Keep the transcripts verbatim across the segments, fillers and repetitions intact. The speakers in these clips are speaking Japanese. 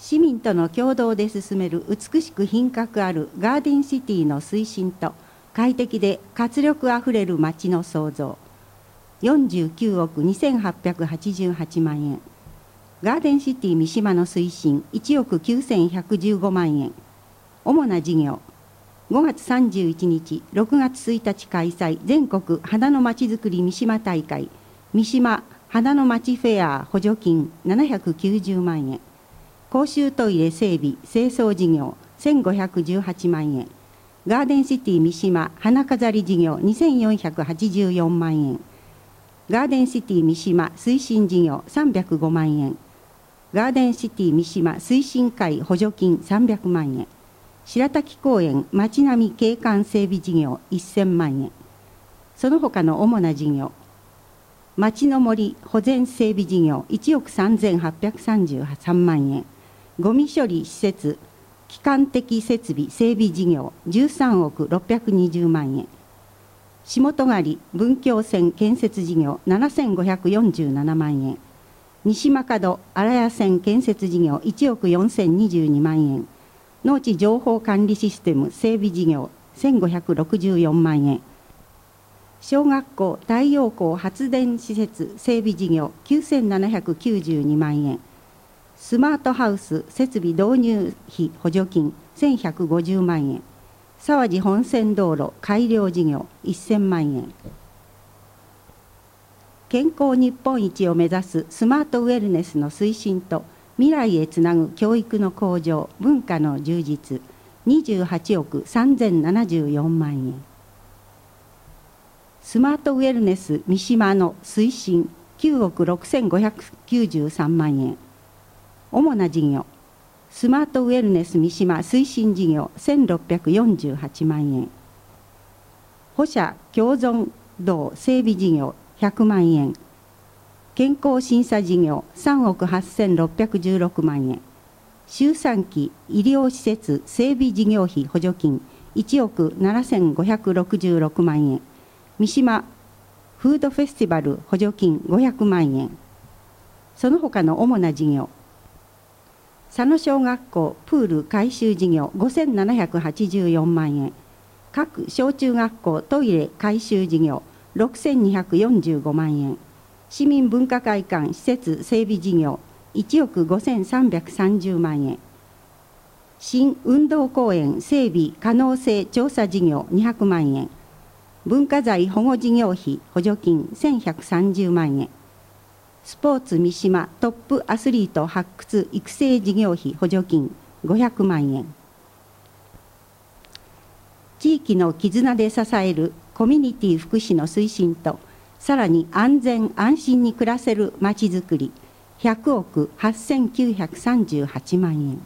市民との共同で進める美しく品格あるガーデンシティの推進と快適で活力あふれる街の創造。よんじゅうきゅうおくにせんはっぴゃくはちじゅうはちまんえん。ガーデンシティ三島の推進いちおくきゅうせんひゃくじゅうごまんえん。主な事業。ごがつさんじゅういちにち、ろくがつついたち開催全国花のまちづくり三島大会三島花のまちフェア補助金ななひゃくきゅうじゅうまんえん。公衆トイレ整備清掃事業せんごひゃくじゅうはちまんえん。ガーデンシティ三島花飾り事業にせんよんひゃくはちじゅうよんまんえん。ガーデンシティ三島推進事業さんびゃくごまんえん。ガーデンシティ三島推進会補助金さんびゃくまんえん。白滝公園街並み景観整備事業せんまんえん。その他の主な事業。町の森保全整備事業いちおくさんぜんはっぴゃくさんじゅうさんまんえん。ゴミ処理施設基幹的設備整備事業じゅうさんおくろっぴゃくにじゅうまんえん。下戸狩文京線建設事業ななせんごひゃくよんじゅうななまんえん。西間門荒谷線建設事業いちおくよんせんにじゅうにまんえん。農地情報管理システム整備事業せんごひゃくろくじゅうよんまんえん。小学校太陽光発電施設整備事業きゅうせんななひゃくきゅうじゅうにまんえん。スマートハウス設備導入費補助金せんひゃくごじゅうまんえん。沢地本線道路改良事業せんまんえん。健康日本一を目指すスマートウェルネスの推進と未来へつなぐ教育の向上文化の充実にじゅうはちおくさんぜんななじゅうよんまんえん。スマートウェルネス三島の推進きゅうおくろくせんごひゃくきゅうじゅうさんまんえん。主な事業。スマートウェルネス三島推進事業せんろっぴゃくよんじゅうはちまんえん。歩舎共存道整備事業ひゃくまんえん。健康審査事業さんおくはっせんろっぴゃくじゅうろくまんえん。周産期医療施設整備事業費補助金いちおくななせんごひゃくろくじゅうろくまんえん。三島フードフェスティバル補助金ごひゃくまんえん。その他の主な事業。佐野小学校プール改修事業ごせんななひゃくはちじゅうよんまんえん。各小中学校トイレ改修事業ろくせんにひゃくよんじゅうごまんえん。市民文化会館施設整備事業いちおくごせんさんびゃくさんじゅうまんえん。新運動公園整備可能性調査事業にひゃくまんえん。文化財保護事業費補助金せんひゃくさんじゅうまんえん。スポーツ三島トップアスリート発掘育成事業費補助金ごひゃくまんえん。地域の絆で支えるコミュニティ福祉の推進とさらに安全安心に暮らせるまちづくりひゃくおくはっせんきゅうひゃくさんじゅうはちまんえん。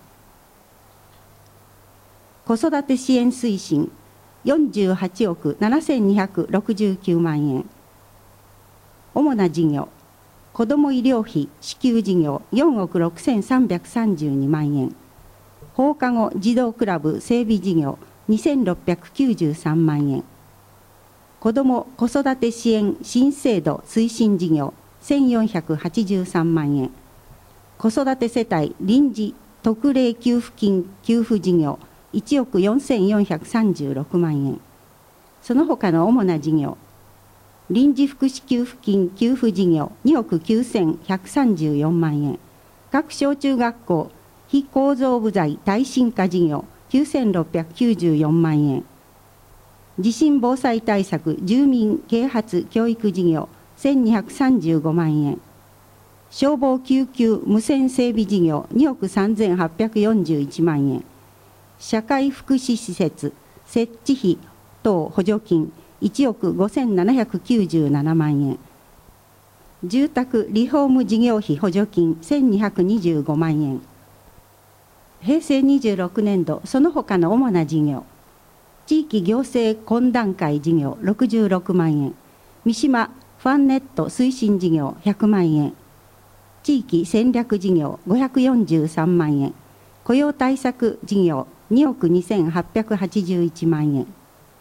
子育て支援推進よんじゅうはちおくななせんにひゃくろくじゅうきゅうまんえん。主な事業。子ども医療費支給事業よんおくろくせんさんびゃくさんじゅうにまんえん。放課後児童クラブ整備事業にせんろっぴゃくきゅうじゅうさんまんえん。子ども子育て支援新制度推進事業せんよんひゃくはちじゅうさんまんえん。子育て世帯臨時特例給付金給付事業いちおくよんせんよんひゃくさんじゅうろくまんえん。その他の主な事業。臨時福祉給付金給付事業におくきゅうせんひゃくさんじゅうよんまんえん。各小中学校非構造部材耐震化事業きゅうせんろっぴゃくきゅうじゅうよんまんえん。地震防災対策住民啓発教育事業せんにひゃくさんじゅうごまんえん。消防救急無線整備事業におくさんぜんはっぴゃくよんじゅういちまんえん。社会福祉施設設置費等補助金いちおくごせんななひゃくきゅうじゅうななまんえん。住宅リフォーム事業費補助金せんにひゃくにじゅうごまんえん。へいせいにじゅうろくねんどその他の主な事業。地域行政懇談会事業ろくじゅうろくまんえん。三島ファンネット推進事業ひゃくまんえん。地域戦略事業ごひゃくよんじゅうさんまんえん。雇用対策事業におくにせんはっぴゃくはちじゅういちまんえん。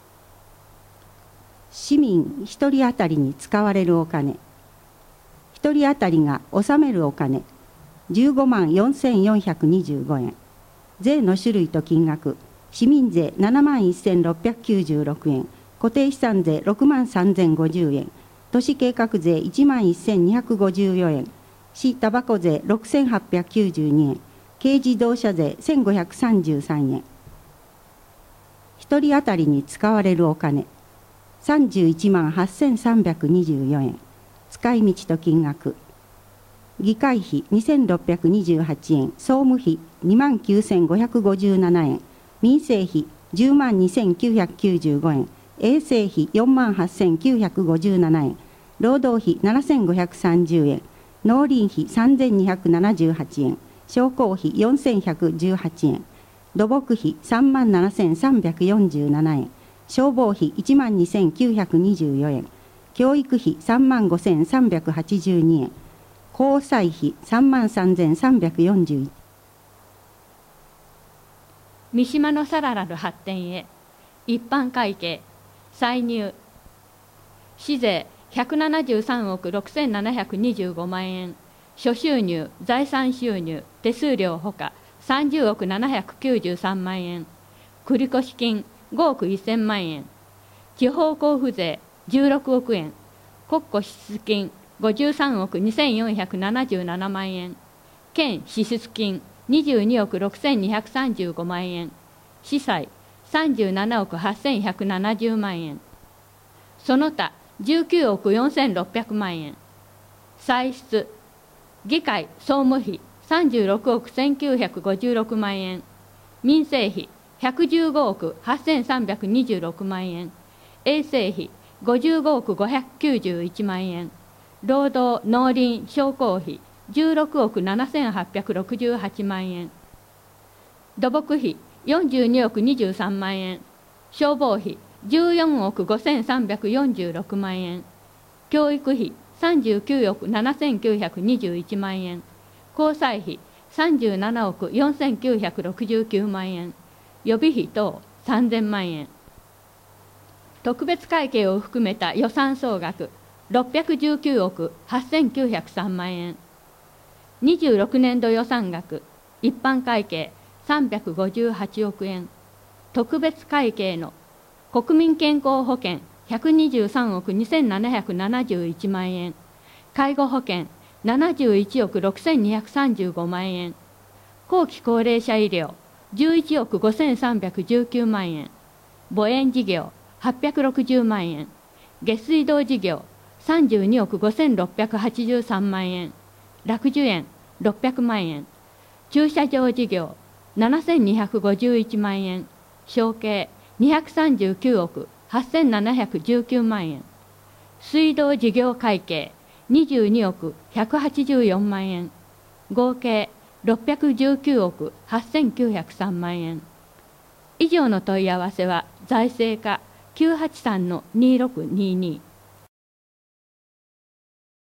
市民ひとり当たりに使われるお金。ひとり当たりが納めるお金。 じゅうごまんよんせんよんひゃくにじゅうごえん。税の種類と金額、市民税ななまんせんろっぴゃくきゅうじゅうろくえん、固定資産税ろくまんさんぜんごじゅうえん、都市計画税いちまんせんにひゃくごじゅうよんえん、市タバコ税ろくせんはっぴゃくきゅうじゅうにえん、軽自動車税せんごひゃくさんじゅうさんえん。ひとり当たりに使われるお金、さんじゅういちまんはっせんさんびゃくにじゅうよんえん。使い道と金額、議会費にせんろっぴゃくにじゅうはちえん、総務費にまんきゅうせんごひゃくごじゅうななえん、民生費じゅうまんにせんきゅうひゃくきゅうじゅうごえん、衛生費よんまんはっせんきゅうひゃくごじゅうななえん、労働費ななせんごひゃくさんじゅうえん、農林費さんぜんにひゃくななじゅうはちえん、商工費よんせんひゃくじゅうはちえん、土木費さんまんななせんさんびゃくよんじゅうななえん、消防費いちまんにせんきゅうひゃくにじゅうよんえん、教育費さんまんごせんさんびゃくはちじゅうにえん、交際費さんまんさんぜんさんびゃくよんじゅういちえん。 三島のさらなる発展へ、一般会計、歳入、市税ひゃくななじゅうさんおくろくせんななひゃくにじゅうごまんえん、諸収入、財産収入、手数料ほかさんじゅうおくななひゃくきゅうじゅうさんまんえん、繰越金ごおくせんまんえん、地方交付税じゅうろくおくえん、国庫支出金ごじゅうさんおくにせんよんひゃくななじゅうななまんえん、県支出金にじゅうにおくろくせんにひゃくさんじゅうごまんえん、司祭さんじゅうななおくはっせんひゃくななじゅうまんえん、その他じゅうきゅうおくよんせんろっぴゃくまんえん、歳出、議会総務費さんじゅうろくおくせんきゅうひゃくごじゅうろくまんえん、民生費ひゃくじゅうごおくはっせんさんびゃくにじゅうろくまんえん、衛生費ごじゅうごおくごひゃくきゅうじゅういちまんえん、労働農林商工費じゅうろくおくななせんはっぴゃくろくじゅうはちまんえん、土木費よんじゅうにおくにじゅうさんまんえん、消防費じゅうよんおくごせんさんびゃくよんじゅうろくまんえん、教育費さんじゅうきゅうおくななせんきゅうひゃくにじゅういちまんえん、交際費さんじゅうななおくよんせんきゅうひゃくろくじゅうきゅうまんえん、予備費等さんぜんまんえん。特別会計を含めた予算総額ろっぴゃくじゅうきゅうおくはっせんきゅうひゃくさんまんえん。にじゅうろくねんど予算額一般会計さんびゃくごじゅうはちおくえん、特別会計の国民健康保険ひゃくにじゅうさんおくにせんななひゃくななじゅういちまんえん、介護保険ななじゅういちおくろくせんにひゃくさんじゅうごまんえん、後期高齢者医療じゅういちおくごせんさんびゃくじゅうきゅうまんえん、母園事業はっぴゃくろくじゅうまんえん、下水道事業さんじゅうにおくごせんろっぴゃくはちじゅうさんまんえん、楽寿園ろっぴゃくまんえん、駐車場事業ななせんにひゃくごじゅういちまんえん、承継にひゃくさんじゅうきゅうおくはっせんななひゃくじゅうきゅうまんえん、水道事業会計にじゅうにおくひゃくはちじゅうよんまんえん、合計ろっぴゃくじゅうきゅうおくはっせんきゅうひゃくさんまんえん。以上の問い合わせは財政課きゅうはちさんのにろくにに